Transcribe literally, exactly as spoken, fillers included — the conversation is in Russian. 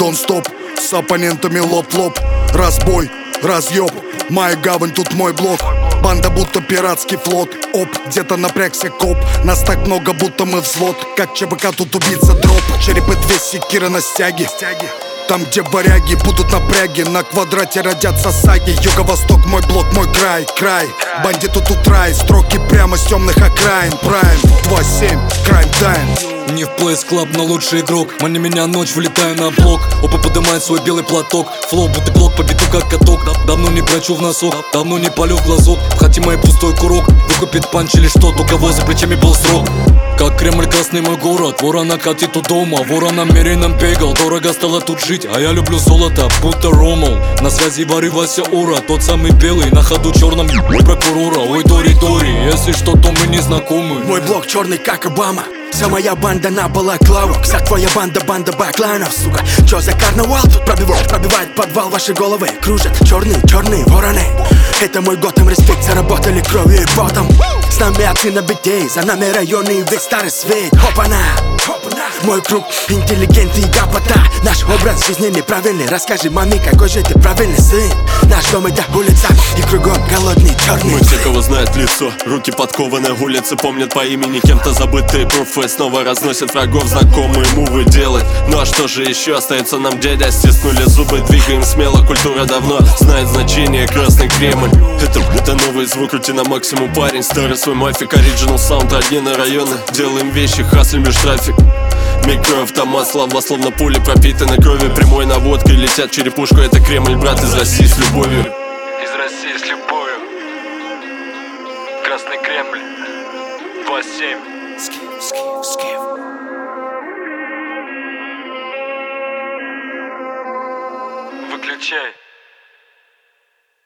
Don't stop, с оппонентами лоб-лоб. Разбой, разъеб, моя гавань, тут мой блок. Банда будто пиратский флот. Оп, где-то напрягся коп. Нас так много, будто мы взвод. Как ЧБК тут убийца дроп. Черепы две секира на стяге. Там, где варяги будут напряги, на квадрате родятся саги. Юго-восток, мой блок, мой край, край. Бандиту тут рай, строки прямо с темных окраин. Прайм, два семь, крайм тайм. Не в плейс клаб, но лучший игрок. Мани меня ночь, влетаю на блок. Опа подымает свой белый платок. Флоу, будто глок, по биту как каток. Давно не прочу в носок, давно не палю в глазок. В хате моей пустой курок. Выкупит панч или что, у кого за плечами был срок. Как Кремль, красный мой город. Ворона катит у дома, вора намеренно бегал. Дорого стало тут жить, а я люблю золото, будто Ромал. На связи Варя Вася Ура, тот самый белый, на ходу черном прокурора. Ой, Дори Дори, если что, то мы не знакомы. Мой блок черный, как Обама. Вся моя банда на балаклаву. Вся твоя банда, банда бакланов, сука. Чё за карнавал тут пробивает, пробивает подвал, ваши головы кружат черные, черные вороны. Это мой Готэм, респект, заработали кровью и потом. С нами отцы на битей, за нами районы и весь старый свет. Хопана, мой круг, интеллигент и гопота. Наш образ жизни неправильный, расскажи маме, какой же ты правильный сын. Наш дом это улица, и кругом голодный черный. Мы те, кого знает лицо, руки подкованы, улицы помнят по имени кем-то забытые пруфы. Снова разносят врагов, знакомые мувы делать. Ну а что же еще остается нам, дядя? Стиснули зубы, двигаем смело, культура давно знает значение красный Кремль. Это, это новый звук, крути на максимум, парень. Старый свой мафик, оригинал саунд, одни на районы. Делаем вещи, хаслим лишь трафик. Микро, автомат, слова, словно пули пропитаны кровью. Прямой наводкой летят черепушку. Это Кремль, брат, из России с любовью. Из России с любовью. Красный Кремль, два семь. Скиф, скиф, скиф. Выключай.